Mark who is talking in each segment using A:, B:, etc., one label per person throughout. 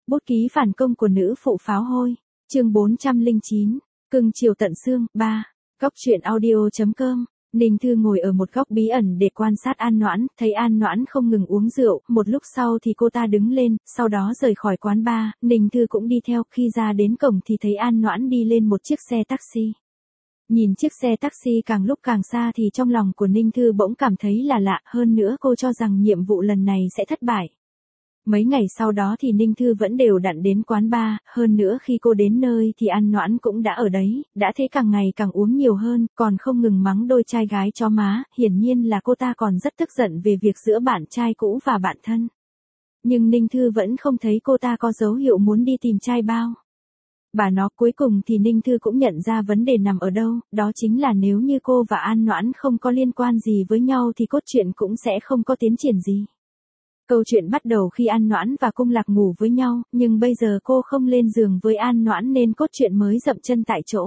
A: Bút ký phản công của nữ phụ pháo hôi. Chương 409. Cưng chiều tận xương. 3. Góc truyện audio.com. Ninh Thư ngồi ở một góc bí ẩn để quan sát An Noãn, thấy An Noãn không ngừng uống rượu, một lúc sau thì cô ta đứng lên, sau đó rời khỏi quán bar, Ninh Thư cũng đi theo, khi ra đến cổng thì thấy An Noãn đi lên một chiếc xe taxi. Nhìn chiếc xe taxi càng lúc càng xa thì trong lòng của Ninh Thư bỗng cảm thấy là lạ, hơn nữa cô cho rằng nhiệm vụ lần này sẽ thất bại. Mấy ngày sau đó thì Ninh Thư vẫn đều đặn đến quán bar, hơn nữa khi cô đến nơi thì An Noãn cũng đã ở đấy, đã thế càng ngày càng uống nhiều hơn, còn không ngừng mắng đôi trai gái chó má, hiển nhiên là cô ta còn rất tức giận về việc giữa bạn trai cũ và bạn thân. Nhưng Ninh Thư vẫn không thấy cô ta có dấu hiệu muốn đi tìm trai bao. Bà nó cuối cùng thì Ninh Thư cũng nhận ra vấn đề nằm ở đâu, đó chính là nếu như cô và An Noãn không có liên quan gì với nhau thì cốt truyện cũng sẽ không có tiến triển gì. Câu chuyện bắt đầu khi An Noãn và Cung Lạc ngủ với nhau, nhưng bây giờ cô không lên giường với An Noãn nên cốt truyện mới dậm chân tại chỗ.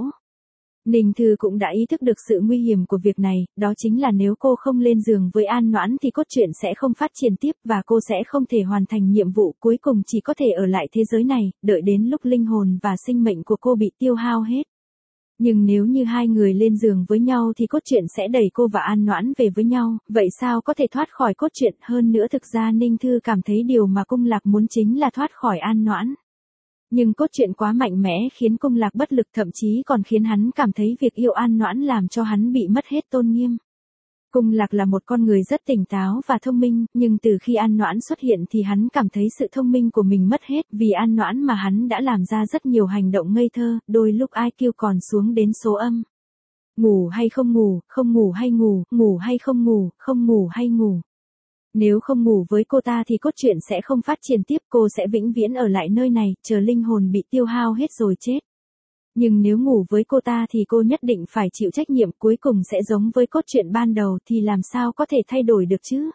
A: Ninh Thư cũng đã ý thức được sự nguy hiểm của việc này, đó chính là nếu cô không lên giường với An Noãn thì cốt truyện sẽ không phát triển tiếp và cô sẽ không thể hoàn thành nhiệm vụ, cuối cùng chỉ có thể ở lại thế giới này, đợi đến lúc linh hồn và sinh mệnh của cô bị tiêu hao hết. Nhưng nếu như hai người lên giường với nhau thì cốt truyện sẽ đẩy cô và An Noãn về với nhau, vậy sao có thể thoát khỏi cốt truyện, hơn nữa thực ra Ninh Thư cảm thấy điều mà Cung Lạc muốn chính là thoát khỏi An Noãn. Nhưng cốt truyện quá mạnh mẽ khiến Cung Lạc bất lực, thậm chí còn khiến hắn cảm thấy việc yêu An Noãn làm cho hắn bị mất hết tôn nghiêm. Cung Lạc là một con người rất tỉnh táo và thông minh, nhưng từ khi An Noãn xuất hiện thì hắn cảm thấy sự thông minh của mình mất hết, vì An Noãn mà hắn đã làm ra rất nhiều hành động ngây thơ, đôi lúc IQ còn xuống đến số âm. Ngủ hay không ngủ, không ngủ hay ngủ, ngủ hay không ngủ, không ngủ hay ngủ. Nếu không ngủ với cô ta thì cốt truyện sẽ không phát triển tiếp, cô sẽ vĩnh viễn ở lại nơi này, chờ linh hồn bị tiêu hao hết rồi chết. Nhưng nếu ngủ với cô ta thì cô nhất định phải chịu trách nhiệm, cuối cùng sẽ giống với cốt truyện ban đầu thì làm sao có thể thay đổi được chứ?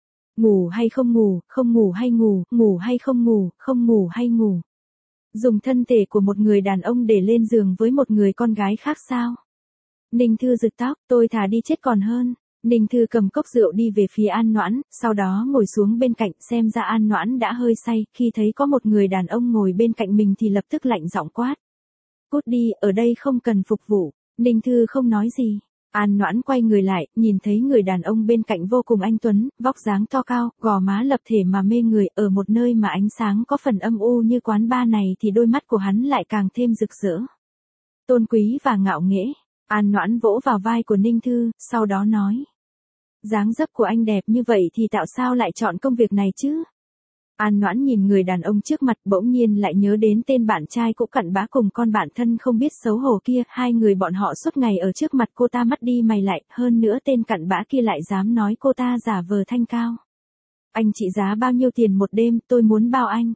A: Ngủ hay không ngủ, không ngủ hay ngủ, ngủ hay không ngủ, không ngủ hay ngủ. Dùng thân thể của một người đàn ông để lên giường với một người con gái khác sao? Ninh Thư rực tóc, tôi thà đi chết còn hơn. Ninh Thư cầm cốc rượu đi về phía An Noãn, sau đó ngồi xuống bên cạnh, xem ra An Noãn đã hơi say, khi thấy có một người đàn ông ngồi bên cạnh mình thì lập tức lạnh giọng quát. Cút đi, ở đây không cần phục vụ. Ninh Thư không nói gì. An Noãn quay người lại, nhìn thấy người đàn ông bên cạnh vô cùng anh tuấn, vóc dáng to cao, gò má lập thể mà mê người, ở một nơi mà ánh sáng có phần âm u như quán bar này thì đôi mắt của hắn lại càng thêm rực rỡ. Tôn quý và ngạo nghễ. An Noãn vỗ vào vai của Ninh Thư, sau đó nói. Dáng dấp của anh đẹp như vậy thì tại sao lại chọn công việc này chứ? An Noãn nhìn người đàn ông trước mặt, bỗng nhiên lại nhớ đến tên bạn trai cũ cặn bã cùng con bạn thân không biết xấu hổ kia, hai người bọn họ suốt ngày ở trước mặt cô ta mắt đi mày lại, hơn nữa tên cặn bã kia lại dám nói cô ta giả vờ thanh cao. Anh trị giá bao nhiêu tiền một đêm, tôi muốn bao anh.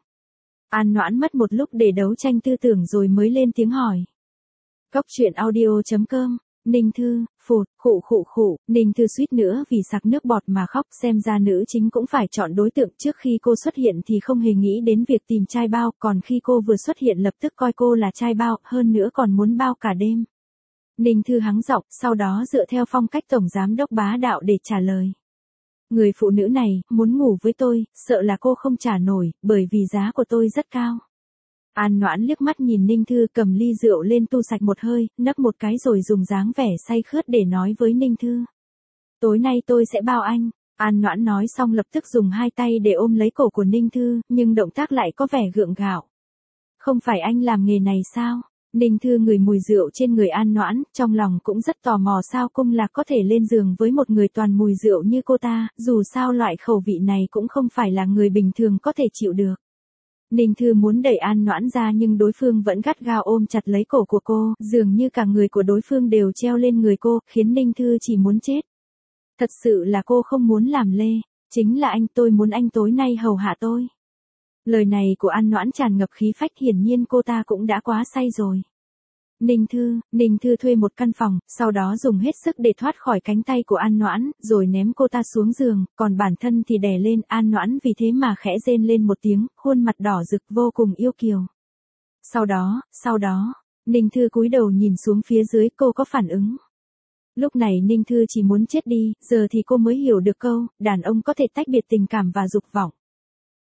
A: An Noãn mất một lúc để đấu tranh tư tưởng rồi mới lên tiếng hỏi. Góc truyện audio.com. Ninh Thư, phụt, khụ, Ninh Thư suýt nữa vì sặc nước bọt mà khóc, xem ra nữ chính cũng phải chọn đối tượng, trước khi cô xuất hiện thì không hề nghĩ đến việc tìm trai bao, còn khi cô vừa xuất hiện lập tức coi cô là trai bao, hơn nữa còn muốn bao cả đêm. Ninh Thư hắng giọng, sau đó dựa theo phong cách tổng giám đốc bá đạo để trả lời. Người phụ nữ này, muốn ngủ với tôi, sợ là cô không trả nổi, bởi vì giá của tôi rất cao. An Noãn liếc mắt nhìn Ninh Thư, cầm ly rượu lên tu sạch một hơi, nấc một cái rồi dùng dáng vẻ say khướt để nói với Ninh Thư. Tối nay tôi sẽ bao anh. An Noãn nói xong lập tức dùng hai tay để ôm lấy cổ của Ninh Thư, nhưng động tác lại có vẻ gượng gạo. Không phải anh làm nghề này sao? Ninh Thư ngửi mùi rượu trên người An Noãn, trong lòng cũng rất tò mò sao Cung Lạc có thể lên giường với một người toàn mùi rượu như cô ta, dù sao loại khẩu vị này cũng không phải là người bình thường có thể chịu được. Ninh Thư muốn đẩy An Noãn ra nhưng đối phương vẫn gắt gao ôm chặt lấy cổ của cô, dường như cả người của đối phương đều treo lên người cô, khiến Ninh Thư chỉ muốn chết. Thật sự là cô không muốn làm lê, chính là anh, tôi muốn anh tối nay hầu hạ tôi. Lời này của An Noãn tràn ngập khí phách, hiển nhiên cô ta cũng đã quá say rồi. Ninh Thư thuê một căn phòng, sau đó dùng hết sức để thoát khỏi cánh tay của An Noãn, rồi ném cô ta xuống giường, còn bản thân thì đè lên An Noãn, vì thế mà khẽ rên lên một tiếng, khuôn mặt đỏ rực vô cùng yêu kiều. Sau đó, Ninh Thư cúi đầu nhìn xuống phía dưới, cô có phản ứng. Lúc này Ninh Thư chỉ muốn chết đi, giờ thì cô mới hiểu được câu, đàn ông có thể tách biệt tình cảm và dục vọng.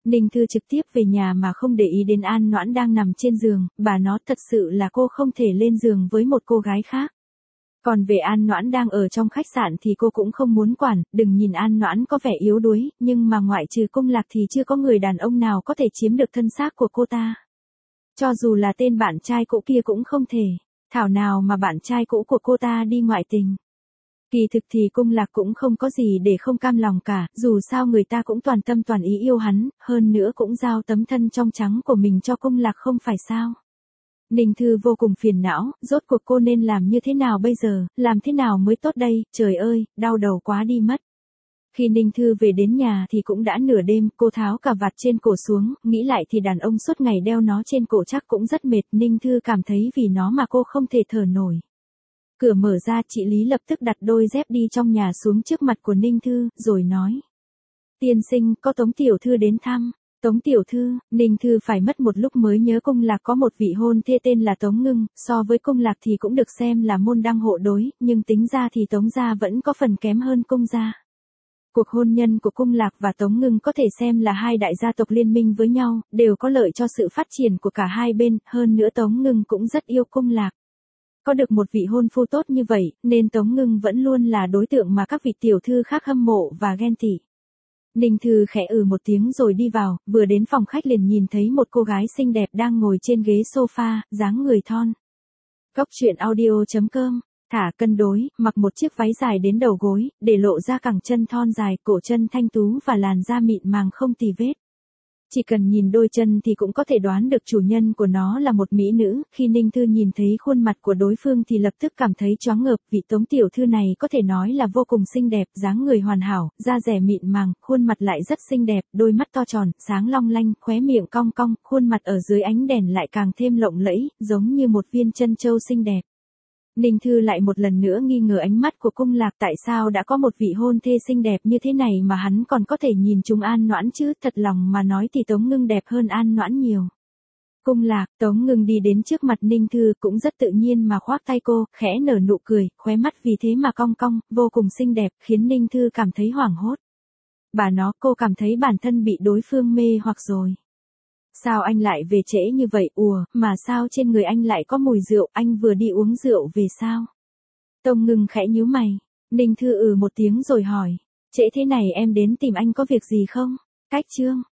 A: Ninh Thư trực tiếp về nhà mà không để ý đến An Noãn đang nằm trên giường, bà nó thật sự là cô không thể lên giường với một cô gái khác. Còn về An Noãn đang ở trong khách sạn thì cô cũng không muốn quản, đừng nhìn An Noãn có vẻ yếu đuối, nhưng mà ngoại trừ Cung Lạc thì chưa có người đàn ông nào có thể chiếm được thân xác của cô ta. Cho dù là tên bạn trai cũ kia cũng không thể, thảo nào mà bạn trai cũ của cô ta đi ngoại tình. Kỳ thực thì Cung Lạc cũng không có gì để không cam lòng cả, dù sao người ta cũng toàn tâm toàn ý yêu hắn, hơn nữa cũng giao tấm thân trong trắng của mình cho Cung Lạc không phải sao. Ninh Thư vô cùng phiền não, rốt cuộc cô nên làm như thế nào bây giờ, làm thế nào mới tốt đây, trời ơi, đau đầu quá đi mất. Khi Ninh Thư về đến nhà thì cũng đã nửa đêm, cô tháo cà vạt trên cổ xuống, nghĩ lại thì đàn ông suốt ngày đeo nó trên cổ chắc cũng rất mệt, Ninh Thư cảm thấy vì nó mà cô không thể thở nổi. Cửa mở ra, chị Lý lập tức đặt đôi dép đi trong nhà xuống trước mặt của Ninh Thư, rồi nói. Tiên sinh, có Tống tiểu thư đến thăm. Tống tiểu thư, Ninh Thư phải mất một lúc mới nhớ Cung Lạc có một vị hôn thê tên là Tống Ngưng, so với Cung Lạc thì cũng được xem là môn đăng hộ đối, nhưng tính ra thì Tống gia vẫn có phần kém hơn Cung gia. Cuộc hôn nhân của Cung Lạc và Tống Ngưng có thể xem là hai đại gia tộc liên minh với nhau, đều có lợi cho sự phát triển của cả hai bên, hơn nữa Tống Ngưng cũng rất yêu Cung Lạc. Có được một vị hôn phu tốt như vậy, nên Tống Ngưng vẫn luôn là đối tượng mà các vị tiểu thư khác hâm mộ và ghen tị. Ninh Thư khẽ một tiếng rồi đi vào, vừa đến phòng khách liền nhìn thấy một cô gái xinh đẹp đang ngồi trên ghế sofa, dáng người thon. Góc truyện audio.com, thả cân đối, mặc một chiếc váy dài đến đầu gối, để lộ ra cẳng chân thon dài, cổ chân thanh tú và làn da mịn màng không tì vết. Chỉ cần nhìn đôi chân thì cũng có thể đoán được chủ nhân của nó là một mỹ nữ, khi Ninh Thư nhìn thấy khuôn mặt của đối phương thì lập tức cảm thấy choáng ngợp, vị Tống tiểu thư này có thể nói là vô cùng xinh đẹp, dáng người hoàn hảo, da dẻ mịn màng, khuôn mặt lại rất xinh đẹp, đôi mắt to tròn, sáng long lanh, khóe miệng cong cong, khuôn mặt ở dưới ánh đèn lại càng thêm lộng lẫy, giống như một viên trân châu xinh đẹp. Ninh Thư lại một lần nữa nghi ngờ ánh mắt của Cung Lạc, tại sao đã có một vị hôn thê xinh đẹp như thế này mà hắn còn có thể nhìn trúng An Noãn chứ, thật lòng mà nói thì Tống Ngưng đẹp hơn An Noãn nhiều. Cung Lạc, Tống Ngưng đi đến trước mặt Ninh Thư cũng rất tự nhiên mà khoác tay cô, khẽ nở nụ cười, khóe mắt vì thế mà cong cong, vô cùng xinh đẹp, khiến Ninh Thư cảm thấy hoảng hốt. Bà nó, cô cảm thấy bản thân bị đối phương mê hoặc rồi. Sao anh lại về trễ như vậy, mà sao trên người anh lại có mùi rượu, anh vừa đi uống rượu về sao? Tống Ngưng khẽ nhíu mày, Ninh Thư một tiếng rồi hỏi, trễ thế này em đến tìm anh có việc gì không? Cách chương.